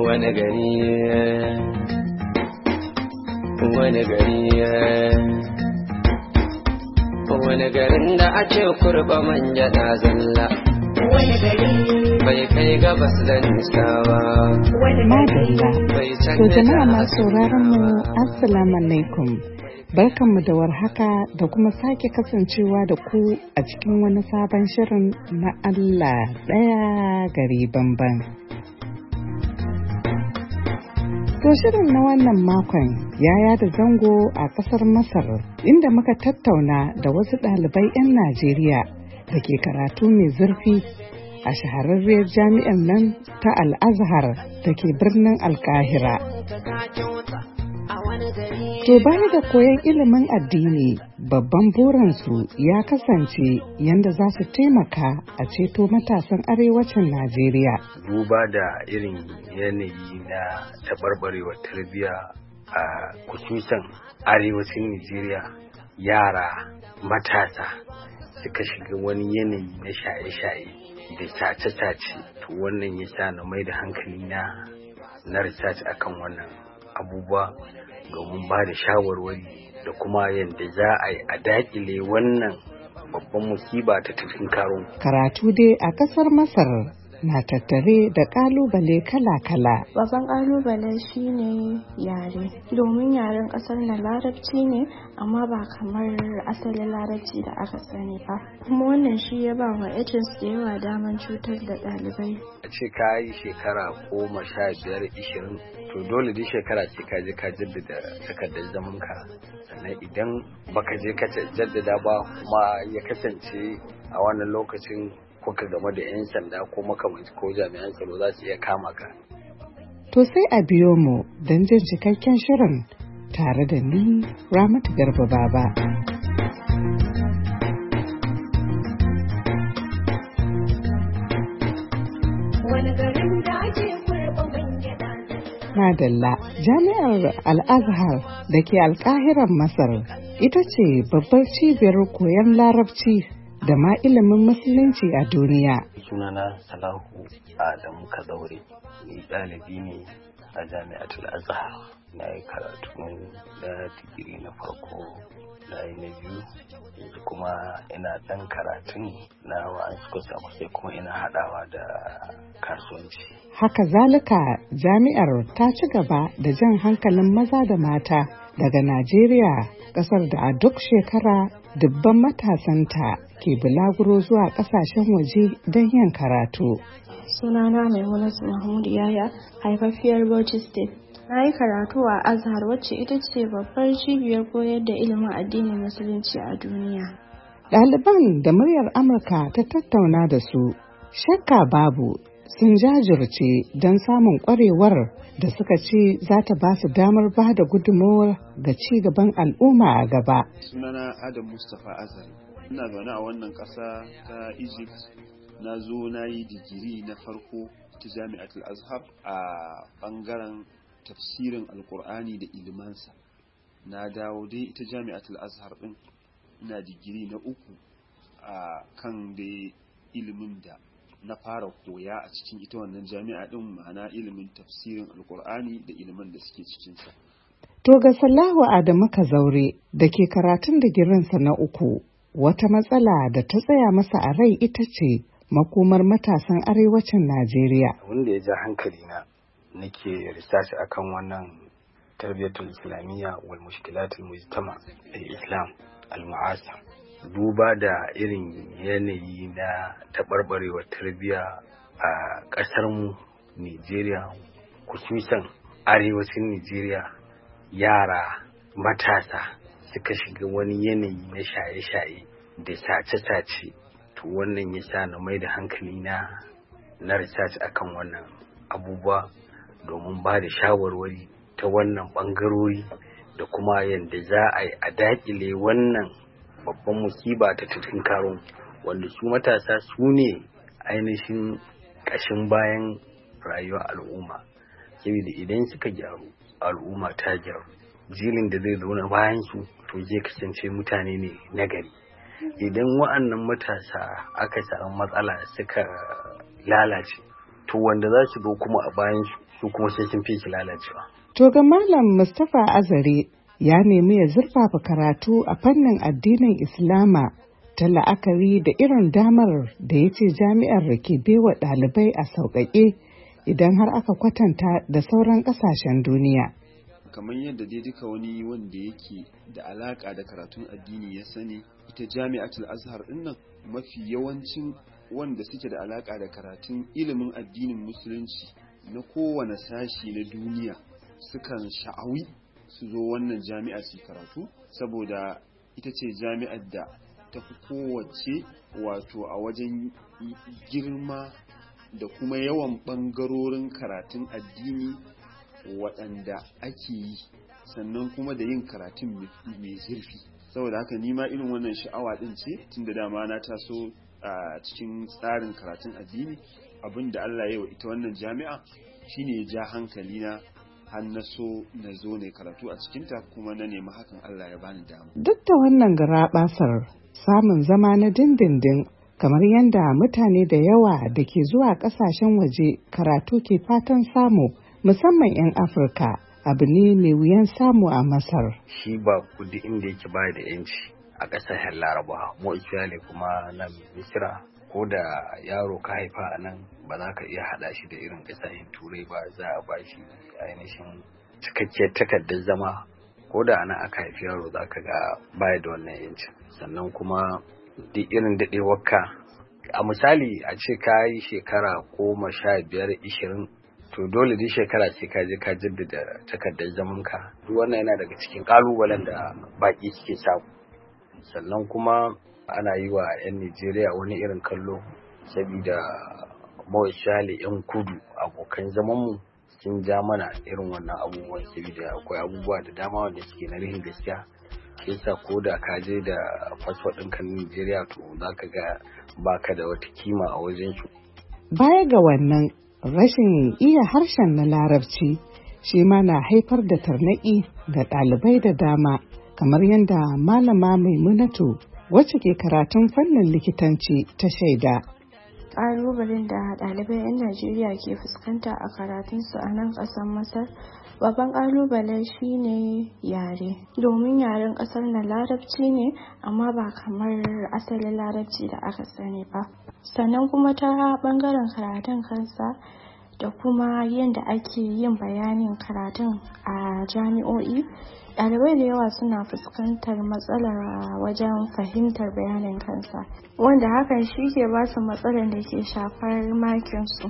wani gari wani garin da ake kurba manja na zalla, wani gari bai kai gabas da nisa ba. Madalla, to jama'a masu sauraron mu assalamu alaikum. Barkanmu da warhaka da kuma sake kasancewa da ku a cikin wani sabon shirin na Allah ɗaya gari banban. To shirin na wannan makon ya yada zango a ƙasar Masar, inda muka tattauna da wasu ɗalibai 'yan Najeriya da ke karatu mai zurfi a shahararriyar jami'ar nan ta Al-Azhar da ke birnin Alkahira. To baya da koyon ilimin addini, babban burinsu ya kasance yadda za su taimaka a ceto matasan arewacin Najeriya. Duba da irin yanayi na taɓarɓarewar tarbiyya a kusurcin arewacin Najeriya, yara matasa suka shiga wani yanayi na shaye-shaye da sace-sace. To wannan ya sa na mai da hankali na research akan wannan abubuwa domin ba da shawarwari da kuma yadda za a yi a daƙile wannan babban musiba ta cikin karon. Karatu dai a ƙasar Masar na tattare da ƙalubale kala-kala. Babban ƙalubale shine yare, domin yaren ƙasar na larabci ne amma ba kamar asalin larabci da aka sani ba. Kuma wannan shi ya ba wa agents da yawa daman cutar da ɗalibai. A ce ka yi shekara 15-20, to dole duk shekara ce ka je ka jaddada takardar zaman ka, sannan idan baka je ka jaddada ba kuma ya kasance a wannan lokacin kuka game da 'yan sanda ko makamanci ko jami'an tsaro za su iya kama ka. To sai a biyo mu don jin cikakken shirin tare da ni Ramatu Garba Baba. Madalla, jami'ar Al-Azhar da ke Alkahiran Masar ita ce babbar cibiyar koyon larabci da ma ilimin musulunci a duniya. Sunana Salahu Adamu Kazaure, ni ɗalibi ne a jami'atul Azhar. Na yi karatu da digiri na farko, na yi na biyu, yanzu kuma ina ɗan karatun na wa'ansu kusa kuma ina haɗawa da kasuwanci. Haka zalika jami'ar ta ci gaba da jan hankalin maza da mata daga Najeriya, ƙasar da a duk shekara dubban matasanta ke bulaguro zuwa ƙasashen waje don yin karatu. Sunana Maimunatu Mahmud Yaya, haifafiyar Bauchi State. Na yi karatu a Azhar, wacce ita ce babbar cibiyar koyar da ilimin addinin musulunci a duniya. Ɗaliban da muryar Amurka ta tattauna da su, shakka babu sun jajirce don samun ƙwarewar da suka ce za ta ba su damar ba da gudunmawar ga ci gaban al'umma a gaba. Sunana Adam Mustapha Azari, ina zaune a wannan ƙasa ta Egypt. Na zo na yi digiri na farko ta Jami'atul Azhar a ɓangaren tafsirin Alƙur'ani da ilimansa. Na dawo dai ita Jami'atul Azhar ɗin, ina digiri na uku a kan da ilimin da na fara koya a cikin ita wannan jami'a din, ma'ana ilimin tafsirin Alƙur'ani da ilimin da suke cikinsa. To ga Sallahu Adamu Kazaure da ke karatun digirinsa na uku, wata matsala da ta tsaya masa a rai ita ce makomar matasan arewacin Najeriya. Wanda ya ja hankali na nake research akan wannan tarbiyatul islamiyya wal mushkilatul mujtama al-islam al-mu'asir. Duba da irin yanayi na taɓarɓarewar tarbiyya a ƙasarmu Nijeriya, kusurcin arewacin Nijeriya, yara matasa suka shiga wani yanayi na shaye-shaye da sace-sace. To wannan ya sa na mai da hankali na research akan wannan abubuwa domin ba da shawarwari ta wannan ɓangarori da kuma yadda za a yi a daƙile wannan babban musiba ta cikin karon, wanda su matasa su ne ainihin ƙashin bayan rayuwar al'umma. Saboda idan suka gyaru, al'umma ta gyaru, jilin da zai zo na bayan su to zai kasance mutane ne nagari. Idan wa'annan matasa aka samu matsala suka lalace, to wanda za su zo kuma a bayan su kuma sai sun fi lalacewa. To ga Malam Mustapha Azare ya nemi ya zurfafa karatu a fannin addinin Islama ta la'akari da irin damar da ya ce jami'ar da ke baiwa ɗalibai a sauƙaƙe idan har aka kwatanta da sauran ƙasashen duniya. Kamar yadda dai duka wani wanda yake da alaƙa da karatun addini ya sani, ita jami'atul azhar ɗinnan mafi yawancin wanda suke da alaƙa da karatun ilimin addinin musulunci na kowane sashi na duniya sukan sha'awi su zo wannan jami'a su karatu, saboda ita ce jami'ar da ta fi kowace wato a wajen girma da kuma yawan ɓangarorin karatun addini waɗanda ake yi, sannan kuma da yin karatun mai zurfi. Saboda haka nima irin wannan sha'awa ɗin ce tun da dama na taso a cikin tsarin karatun addini. Abin da Allah ya yi wa ita wannan jami'a shine ya ja hankali na har na so na zo ne karatu a cikinta, kuma na nemi hakan Allah ya bani dama. Duk da wannan garaɓasar samun zama na dindindin kamar yadda mutane da yawa da ke zuwa ƙasashen waje karatu ke fatan samu, musamman 'yan Afirka, abu ne mai wuyan samu a Masar. Shi ba kudi inda yake baya da yanci a ƙasashen Laraba, mu ne kuma nan Misira, ko da yaro ka haifa a nan ba za ka iya haɗa shi da irin ƙasashen Turai ba. Za a ba shi ainihin cikakkiyar takardar zama, ko da ana aka haifi yaro za ka ga baya da wannan yanci. Sannan kuma duk irin daɗewarka, a misali a ce ka yi shekara 15-20, to dole duk shekara ce ka je ka jaddada takardar zamanka. Duk wannan yana daga cikin ƙalubalen da baƙi suke samu. Sannan kuma ana yi wa 'yan Nijeriya wani irin kallo, saboda mawashali 'yan kudu abokan zamanmu sun ja mana irin wannan abubuwan, saboda akwai abubuwa da dama wanda suke na rihin gaskiya. Yasa ko da ka je da fasfo ɗinka na Nijeriya, to za ka ga baka da wata kima a wajen su. Baya ga wannan, rashin iya harshen na Larabci shi ma na haifar da tarnaƙi ga ɗalibai da dama, kamar yadda Malama Maimunatu wacce ke karatun fannin likitanci ta shaida. Ƙalubalen da ɗalibai 'yan Najeriya ke fuskanta a karatunsu a nan ƙasar Masar, babban ƙalubale shine yare. Domin yaren ƙasar na Larabci ne, amma ba kamar asalin Larabci da aka sani ba. Sannan kuma ta ɓangaren karatun kansa da kuma yadda ake yin bayanin karatun a jami'o'i, ɗalibai da yawa suna fuskantar matsalar wajen fahimtar bayanin kansa, wanda hakan shi ke ba su matsalar da ke shafar makinsu.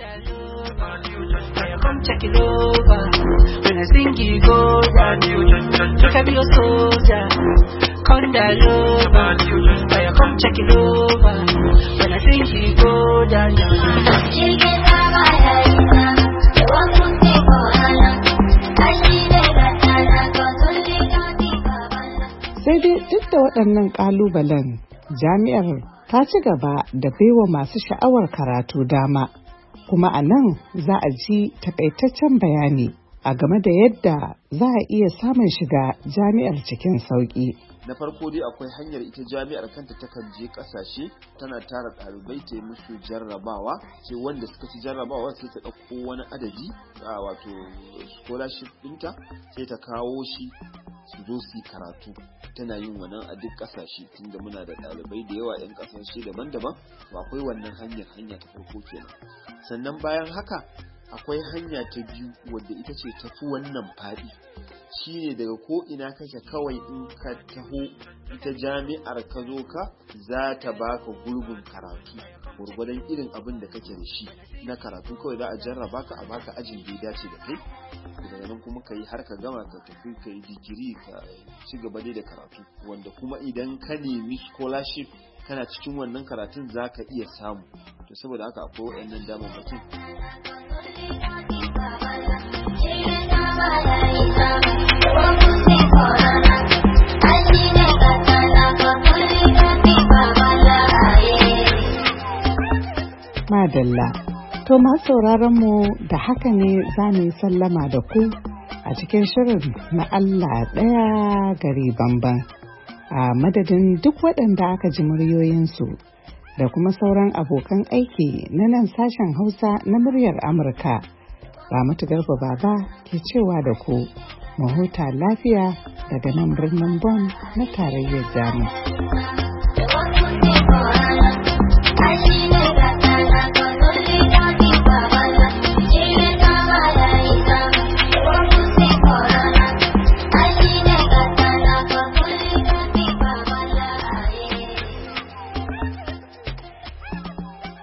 Sai dai duk da waɗannan ƙalubalen, jami'ar ta ci gaba da baiwa masu sha'awar karatu dama, kuma a nan za a ji takaitaccen bayani a game da yadda za a iya samun shiga jami'ar cikin sauƙi. Na farko dai akwai hanyar ita jami'ar kanta takan je kasashe, tana tara ɗalibai ta yi musu jarrabawa, sai wanda suka ci jarrabawa sai ta ɗauko wani adadi wato scholarship ɗinta sai ta kawo shi su zo su yi karatu. Tana yin wannan a duk kasashe, tunda muna da ɗalibai da yawa 'yan kasashe daban-daban, ba akwai wannan hanya ta farko kenan. Sannan bayan haka akwai hanya ta biyu wadda ita ce tafi wannan faɗi, shine daga ko ina kake kawai in ka taho ita jami'ar ka zo ka za ta baka gurbin karatu gurgurdan irin abin da kake da shi na karatu. Kawai za a jarraba ka a baka ajin da ya dace da kai, daga nan kuma ka yi har ka gama ka tafi ka yi digiri ka ci gaba da karatu, wanda kuma idan ka nemi scholarship kana cikin wannan karatun za ka iya samu. To saboda haka akwai waɗannan damammakin. Madalla, to masu sauraron mu da haka ne za mu yi sallama da ku a cikin shirin na Allah ɗaya gari bamban. A madadin duk waɗanda aka ji muryoyinsu da kuma sauran abokan aiki na nan sashen Hausa na muryar Amurka, Ramatu Garba Baba ke cewa da ku mu huta lafiya daga nan birnin Bonn na tarayyar Jamus.